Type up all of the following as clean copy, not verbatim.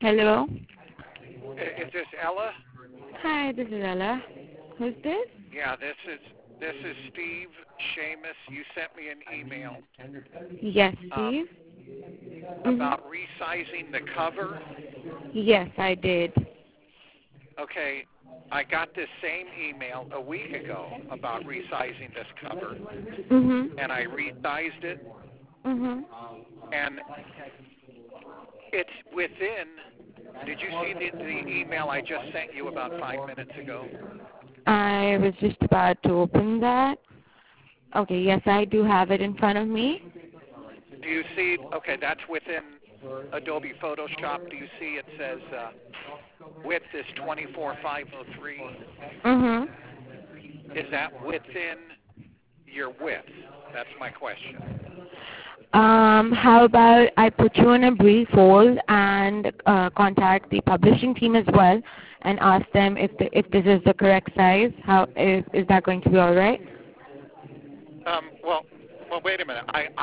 Hello. Is this Ella? Hi, this is Ella. Who's this? Yeah, this is Steve Seamus. You sent me an email Yes, um, Steve. about resizing the cover. Yes, I did. Okay, I got this same email a week ago about resizing this cover, Mhm. and I resized it, Mhm. and it's within. Did you see the email I just sent you about 5 minutes ago? I was just about to open that. Okay, yes, I do have it in front of me. Do you see? Okay, that's within Adobe Photoshop. Do you see it says width is 24503? Mhm. Is that within your width? That's my question. How about I put you on a brief hold and contact the publishing team as well and ask them if this is the correct size. How is that going to be all right? Well, wait a minute.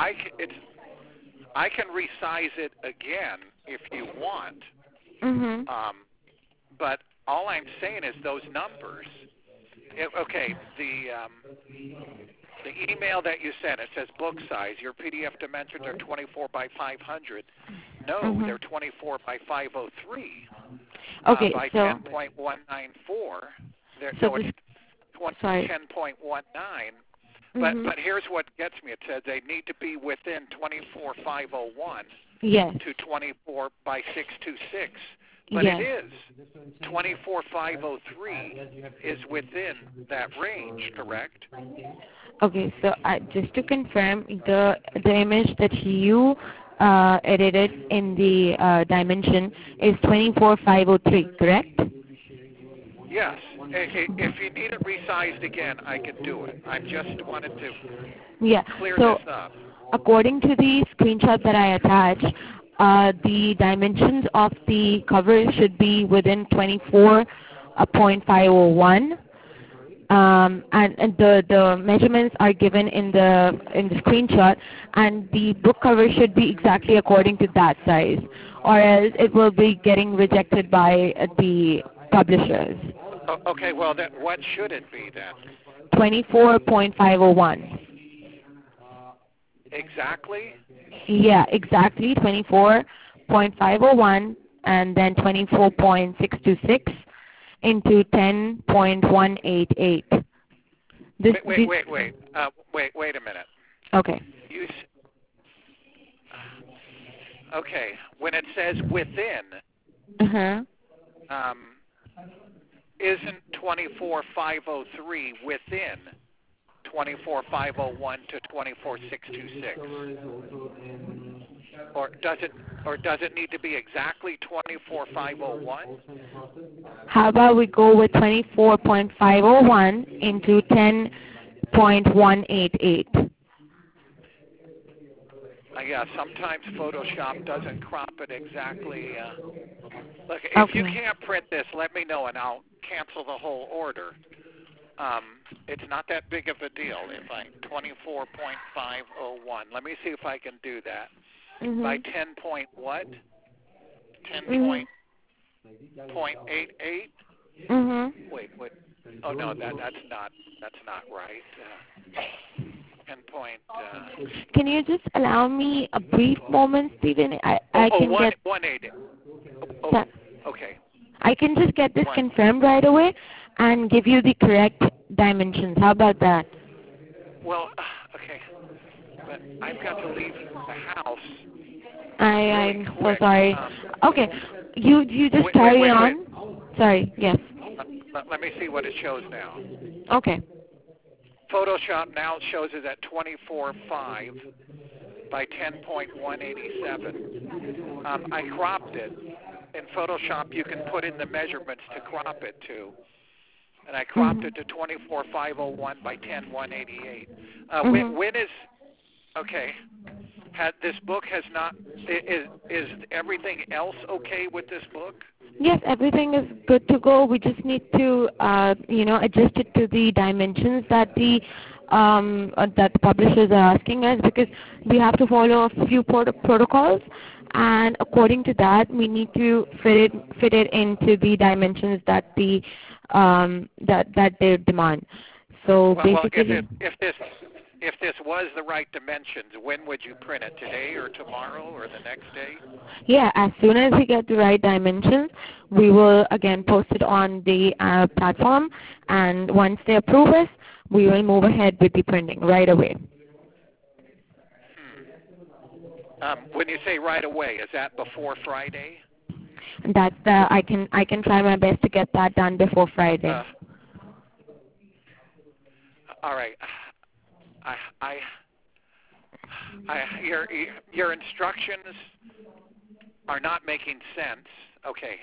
I can resize it again if you want. Mhm. But all I'm saying is those numbers. Okay, the email that you sent, it says book size. Your PDF dimensions are 24 by 500. No, they're Mhm. 24 by 503 Okay, by so 10.194. so No, it's this 10.19. sorry. But Mhm. here's what gets me. It says they need to be within 24,501 Yes. to 24 by 626. But it Yes. is 24,503 is within that range, correct? Okay, so just to confirm, the image that you edited in the dimension is 24503, correct? Yes. If you need it resized again, I can do it. I just wanted to Yeah. clear this So up. according to the screenshot that I attached, the dimensions of the cover should be within 24.501. And the measurements are given in the screenshot, and the book cover should be exactly according to that size, or else it will be getting rejected by the publishers. Okay, well, then what should it be then? 24.501. Exactly? Yeah, exactly 24.501, and then 24.626 into 10.188. This Wait, this wait a minute. Okay. You okay? When it says within, Uh-huh. um, isn't 24,503 within 24,501 to 24,626? Or does it need to be exactly 24,501? How about we go with 24.501 into 10.188? Yeah, sometimes Photoshop doesn't crop it exactly. Look, if you Okay. can't print this, let me know and I'll cancel the whole order. It's not that big of a deal. If I 24.501, let me see if I can do that by Mhm. 10 point what? 10 Mhm. point 88. Mhm. Wait. Oh no, that's not right. 10 point. Can you just allow me a brief moment, Stephen? I can get 180. Oh, so- okay. I can just get this One. confirmed right away and give you the correct dimensions. How about that? Well, okay, but I've got to leave the house really I'm so quick. sorry. Okay. You just carry Wait. on. Sorry. Yes. Let me see what it shows now. Okay. Photoshop now shows it at 24.5 by 10.187. I cropped it. In Photoshop, you can put in the measurements to crop it to. And I cropped it Mhm. to 24.501 by 10.188. Mhm. When is, okay, this book has not, is everything else okay with this book? Yes, everything is good to go. We just need to, adjust it to the dimensions that the publishers are asking us, because we have to follow a few protocols, and according to that, we need to fit it into the dimensions that that they demand. So Well, basically, if this was the right dimensions, when would you print it? Today or tomorrow or the next day? yeah, as soon as we get the right dimensions, we will again post it on the platform, and once they approve us, we will move ahead with the printing right away. When you say right away, is that before Friday? That's I can try my best to get that done before Friday. All right. Your instructions are not making sense. Okay.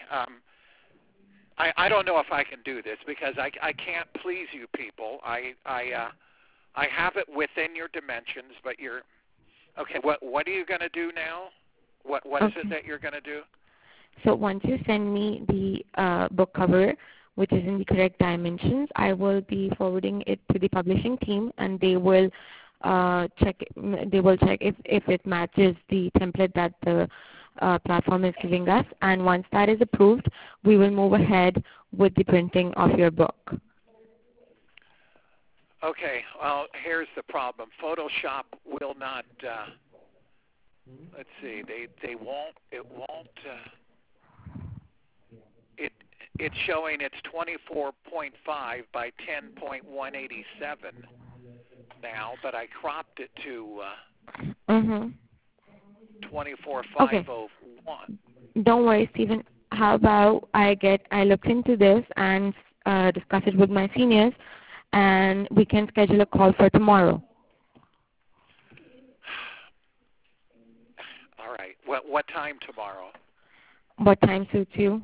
I don't know if I can do this because I can't please you people. I have it within your dimensions, but you're okay. What are you going to do now? What is it that you're going to do? So once you send me the book cover, which is in the correct dimensions, I will be forwarding it to the publishing team, and they will check. They will check if it matches the template that the platform is giving us. And once that is approved, we will move ahead with the printing of your book. Okay. Well, here's the problem. Photoshop will not. Let's see. They won't. It won't. It's showing it's 24.5 by 10.187 now, but I cropped it to 24,501. Don't worry, Stephen. How about I look into this and discuss it with my seniors, and we can schedule a call for tomorrow. All right. What time tomorrow? What time suits you?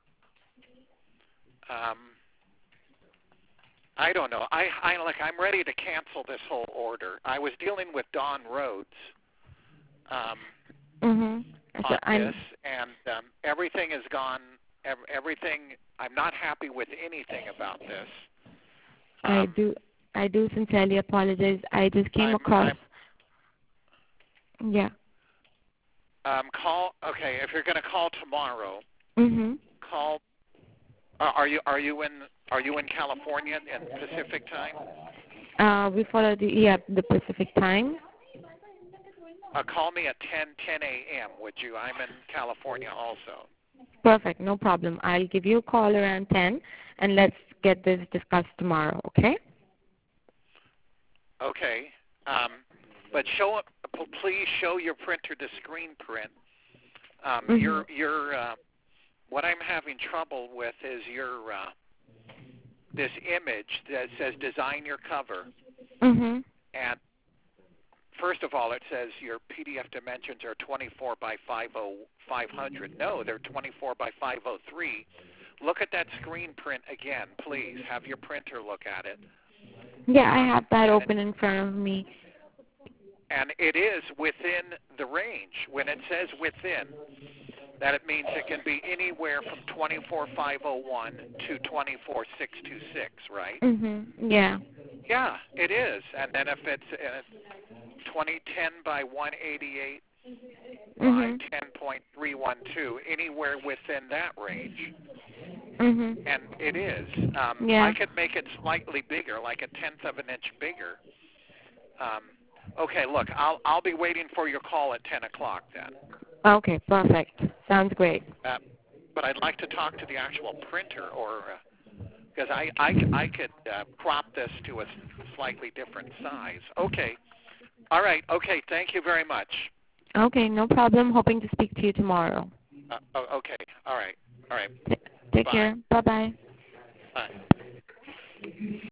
I don't know. I'm ready to cancel this whole order. I was dealing with Don Rhodes on this, and everything has gone. Everything. I'm not happy with anything about this. I do sincerely apologize. I just came across. Yeah. Call. Okay, if you're going to call tomorrow, call. Are you in California in Pacific time? We follow the Pacific time. Call me at 10 a.m. Would you? I'm in California also. Perfect, no problem. I'll give you a call around 10, and let's get this discussed tomorrow. Okay? Okay. But please show your printer to screen print. What I'm having trouble with is this image that says design your cover. And first of all, it says your PDF dimensions are 24 by 500. No, they're 24 by 503. Look at that screen print again, please. Have your printer look at it. Yeah, I have that open in front of me. And it is within the range. When it says within, that it means it can be anywhere from 24,501 to 24,626, right? Yeah. Yeah, it is. And then if it's 2010 by 188 by 10.312, anywhere within that range. And it is. I could make it slightly bigger, like a tenth of an inch bigger. Okay, look, I'll be waiting for your call at 10 o'clock then. Okay, perfect. Sounds great. But I'd like to talk to the actual printer, or because I could crop this to a slightly different size. Okay. All right. Okay. Thank you very much. Okay, no problem. Hoping to speak to you tomorrow. Okay. All right. All right. Take care. Bye-bye. Bye.